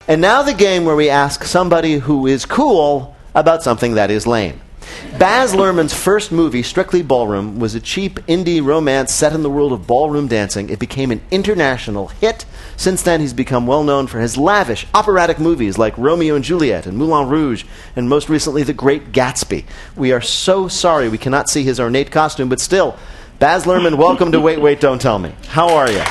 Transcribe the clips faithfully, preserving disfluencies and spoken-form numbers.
And now the game where we ask somebody who is cool about something that is lame. Baz Luhrmann's first movie, Strictly Ballroom, was a cheap indie romance set in the world of ballroom dancing. It became an international hit. Since then, he's become well known for his lavish operatic movies like Romeo and Juliet and Moulin Rouge, and most recently, The Great Gatsby. We are so sorry we cannot see his ornate costume, but still, Baz Luhrmann, welcome to Wait, Wait, Don't Tell Me. How are you? Um,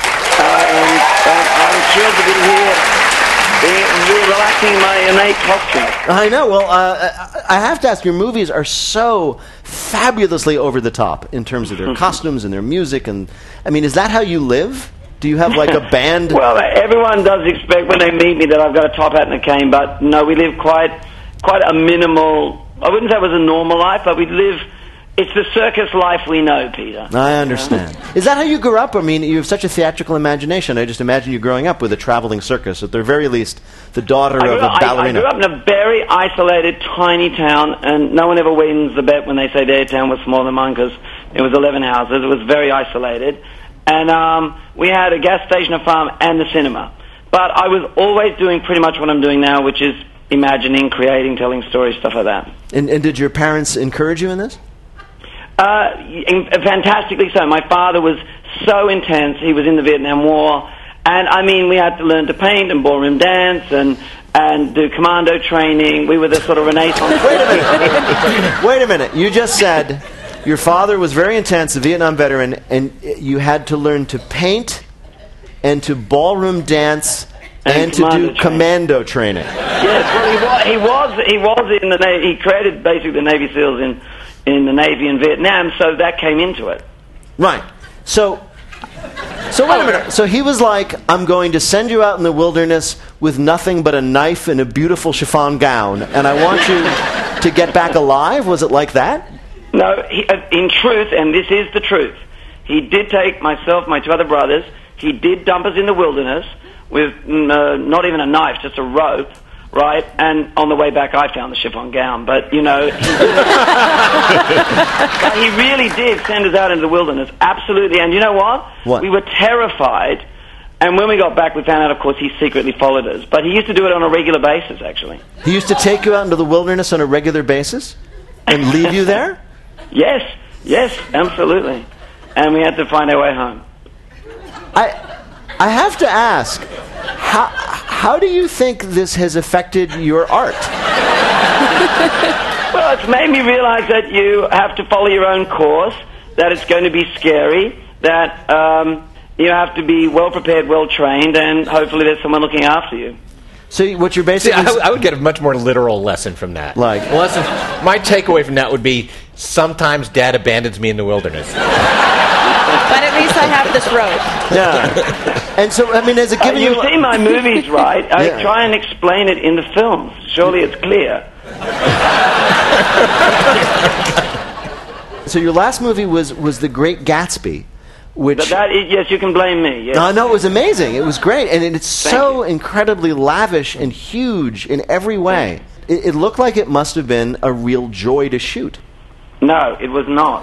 I'm thrilled to be here. You're relaxing my innate costume. I know. Well, uh, I have to ask, your movies are so fabulously over the top in terms of their costumes and their music. And I mean, is that how you live? Do you have like a band? Well, everyone does expect when they meet me that I've got a top hat and a cane, but no, we live quite, quite a minimal, I wouldn't say it was a normal life, but we live... It's the circus life we know, Peter. I understand. Yeah. Is that how you grew up? I mean, you have such a theatrical imagination. I just imagine you growing up with a traveling circus. At the very least, the daughter of a up, ballerina. I, I grew up in a very isolated, tiny town, and no one ever wins the bet when they say their town was smaller than mine, because it was eleven houses. It was very isolated. And um, we had a gas station, a farm, and the cinema. But I was always doing pretty much what I'm doing now, which is imagining, creating, telling stories, stuff like that. And, and did your parents encourage you in this? Uh, in, fantastically so. My father was so intense. He was in the Vietnam War. And, I mean, we had to learn to paint and ballroom dance and, and do commando training. We were the sort of Renaissance... Wait a minute. Wait a minute. You just said your father was very intense, a Vietnam veteran, and you had to learn to paint and to ballroom dance and, and to do training. commando training. Yes, well, he was, he was, he was in the Navy. He created basically the Navy SEALs in... in the Navy in Vietnam, so that came into it. Right. So, so wait a minute. So he was like, I'm going to send you out in the wilderness with nothing but a knife and a beautiful chiffon gown, and I want you to get back alive? Was it like that? No, he, uh, in truth, and this is the truth, he did take myself, my two other brothers, he did dump us in the wilderness with uh, not even a knife, just a rope, right? And on the way back, I found the chiffon gown. But, you know, he really did send us out into the wilderness. Absolutely. And you know what? What? We were terrified. And when we got back, we found out, of course, he secretly followed us. But he used to do it on a regular basis, actually. He used to take you out into the wilderness on a regular basis and leave you there? Yes. Yes, absolutely. And we had to find our way home. I, I have to ask, how... How do you think this has affected your art? Well, it's made me realize that you have to follow your own course, that it's going to be scary, that um, you have to be well-prepared, well-trained, and hopefully there's someone looking after you. So what you're basically... See, I, I would get a much more literal lesson from that. Like? Lesson, my takeaway from that would be, sometimes Dad abandons me in the wilderness. But at least I have this rope. Yeah. And so, I mean, has it given uh, you... You've seen my movies, right? I yeah. try and explain it in the films. Surely it's clear. So your last movie was, was The Great Gatsby, which... But that is, yes, you can blame me. Yes. No, no, it was amazing. It was great. And it's Thank so you. incredibly lavish and huge in every way. It, it looked like it must have been a real joy to shoot. No, it was not.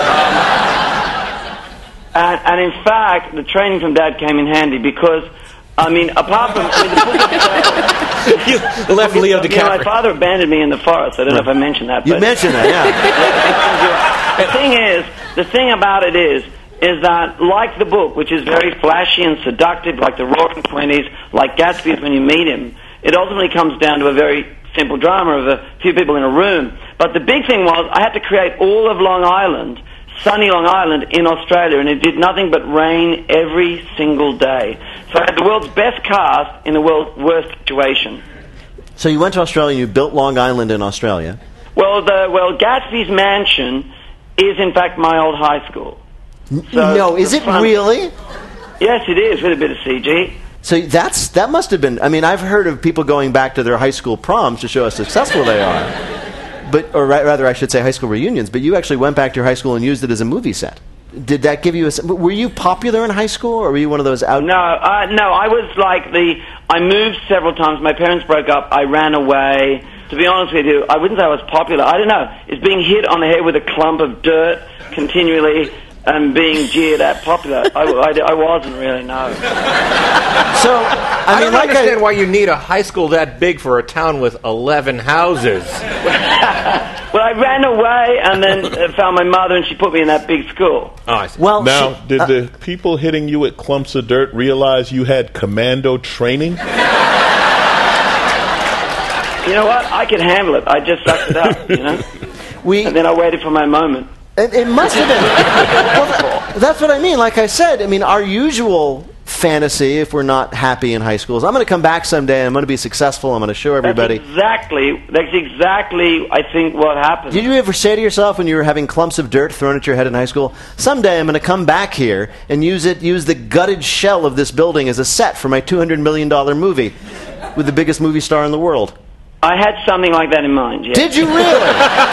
And, and in fact, the training from Dad came in handy because, I mean, apart from I mean, the book itself, You left Leo you know, DiCaprio. my father abandoned me in the forest. I don't know if I mentioned that. You but mentioned that, yeah. the thing is, the thing about it is, is that like the book, which is very flashy and seductive, like the Roaring Twenties, like Gatsby's when you meet him, it ultimately comes down to a very simple drama of a few people in a room. But the big thing was, I had to create all of Long Island, sunny Long Island in Australia, and it did nothing but rain every single day. So I had the world's best cast in the world's worst situation. So you went to Australia and you built Long Island in Australia. Well, the well Gatsby's mansion is in fact my old high school. So no, is it front, really? Yes, it is, with a bit of C G. So that's that must have been... I mean, I've heard of people going back to their high school proms to show how successful they are. But, or rather, I should say high school reunions. But you actually went back to your high school and used it as a movie set. Did that give you a... Were you popular in high school, or were you one of those out... No, uh, no, I was like the... I moved several times. My parents broke up. I ran away. To be honest with you, I wouldn't say I was popular. I don't know. It's being hit on the head with a clump of dirt continually and being jeered at popular. I, I, I wasn't really, no. So... I, mean, don't like understand I, why you need a high school that big for a town with eleven houses. Well, I ran away and then uh, found my mother, and she put me in that big school. Oh, I see. Well, Now, she- did uh, the people hitting you at clumps of dirt realize you had commando training? You know what? I could handle it. I just sucked it up, you know? we And then I waited for my moment. It, it must have been. Well, th- that's what I mean. Like I said, I mean, our usual fantasy, if we're not happy in high school, is I'm going to come back someday and I'm going to be successful. I'm going to show everybody. That's exactly, that's exactly, I think, what happened. Did you ever say to yourself when you were having clumps of dirt thrown at your head in high school, someday I'm going to come back here and use it, use the gutted shell of this building as a set for my two hundred million dollars movie with the biggest movie star in the world? I had something like that in mind, yes. Did you really?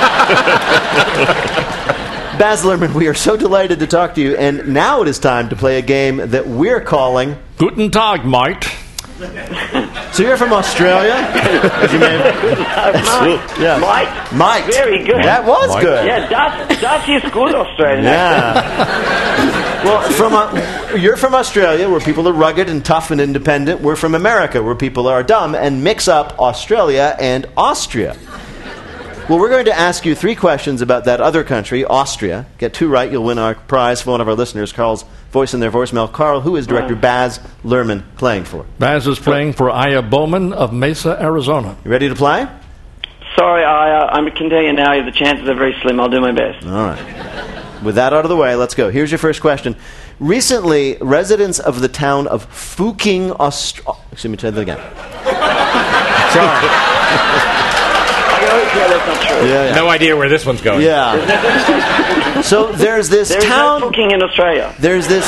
Baz Luhrmann, we are so delighted to talk to you, and now it is time to play a game that we're calling Guten Tag, mate. So you're from Australia? As you may have- yeah. Mike? Mike. Very good. That was Mike. good. Yeah, das, das is good, Australian. Yeah. Well, from uh, you're from Australia, where people are rugged and tough and independent. We're from America, where people are dumb and mix up Australia and Austria. Well, we're going to ask you three questions about that other country, Austria. Get two right, you'll win our prize for one of our listeners, Carl's voice in their voicemail. Carl, who is director Baz Luhrmann playing for? Baz is playing for Aya Bowman of Mesa, Arizona. You ready to play? Sorry, I, uh, I can tell you now, the chances are very slim. I'll do my best. All right. With that out of the way, let's go. Here's your first question. Recently, residents of the town of Fuking, Australia... Excuse me, try that again. Sorry. Yeah, that's not true. Yeah, yeah. No idea where this one's going. Yeah. So there's this There is town... no cooking in Australia. There's this...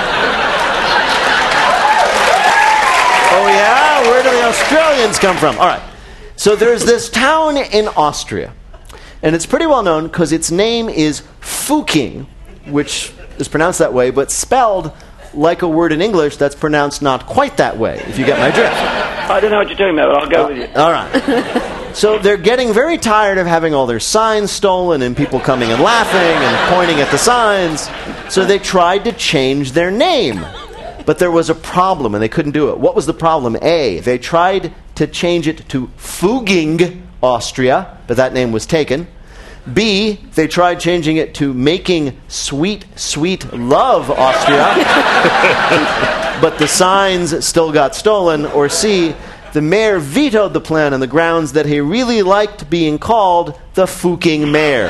Oh, yeah? Where do the Australians come from? All right. So there's this town in Austria, and it's pretty well known because its name is Fuking, which is pronounced that way, but spelled like a word in English that's pronounced not quite that way, if you get my drift. I don't know what you're talking about, but I'll go with you. All right. So they're getting very tired of having all their signs stolen and people coming and laughing and pointing at the signs. So they tried to change their name. But there was a problem and they couldn't do it. What was the problem? A, they tried to change it to Fuging, Austria, but that name was taken. B, they tried changing it to Making Sweet, Sweet Love, Austria. But the signs still got stolen. Or C, the mayor vetoed the plan on the grounds that he really liked being called the Fuking Mayor.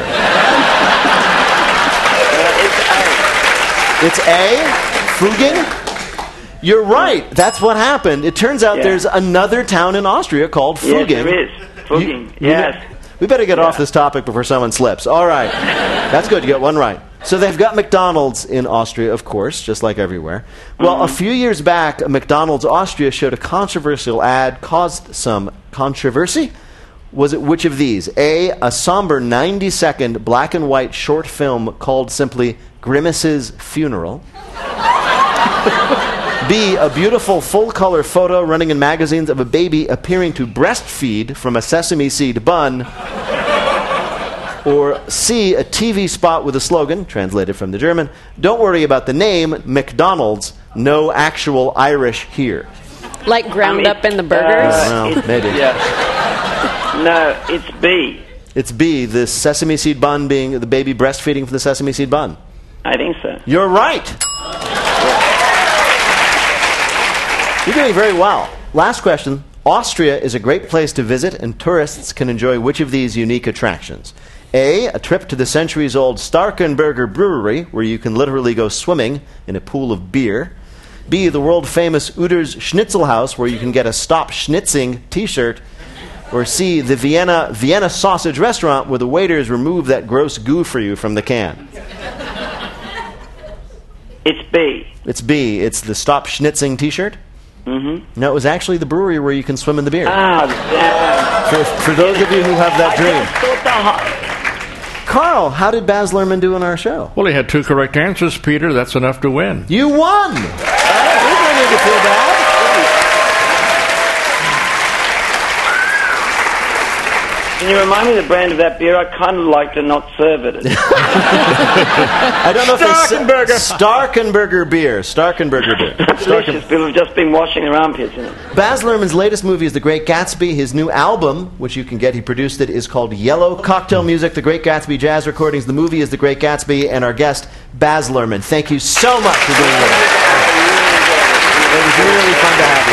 It's A, Fuging? You're right. That's what happened. It turns out Yeah. there's another town in Austria called Fuging. Yes, there is. Fuging, You- yes. We better get off this topic before someone slips. All right. That's good. You got one right. So they've got McDonald's in Austria, of course, just like everywhere. Well, Mm-hmm. a few years back, McDonald's Austria showed a controversial ad, caused some controversy. Was it which of these? A, a somber ninety-second black and white short film called simply Grimace's Funeral. B, a beautiful full-color photo running in magazines of a baby appearing to breastfeed from a sesame seed bun. Or C, a T V spot with a slogan, translated from the German, don't worry about the name, McDonald's, no actual Irish here. Like ground I mean, up in the burgers? uh, Well, maybe. Yeah. No, it's B. It's B, the sesame seed bun being the baby breastfeeding from the sesame seed bun. I think so. You're right. You're doing very well. Last question. Austria is a great place to visit, and tourists can enjoy which of these unique attractions? A, a trip to the centuries-old Starkenberger Brewery, where you can literally go swimming in a pool of beer. B, the world-famous Uder's Schnitzel House, where you can get a Stop Schnitzing t-shirt. Or C, the Vienna Vienna Sausage Restaurant, where the waiters remove that gross goo for you from the can. It's B. It's B. It's the Stop Schnitzing t-shirt? Mm-hmm. No, it was actually the brewery where you can swim in the beer. Ah, damn. For, for those of you who have that I dream. just thought the ho- Carl, how did Baz Luhrmann do on our show? Well, he had two correct answers, Peter. That's enough to win. You won! All right, there's no need to feel bad. Can you remind me of the brand of that beer? I kind of like to not serve it. I don't know if Starkenburger. it's Starkenburger beer. Starkenburger beer. Delicious. People have just been washing their armpits in it. Baz Luhrmann's latest movie is The Great Gatsby. His new album, which you can get, he produced it, is called Yellow Cocktail Music, The Great Gatsby Jazz Recordings. The movie is The Great Gatsby, and our guest, Baz Luhrmann. Thank you so much for being with us. It was really fun to have you.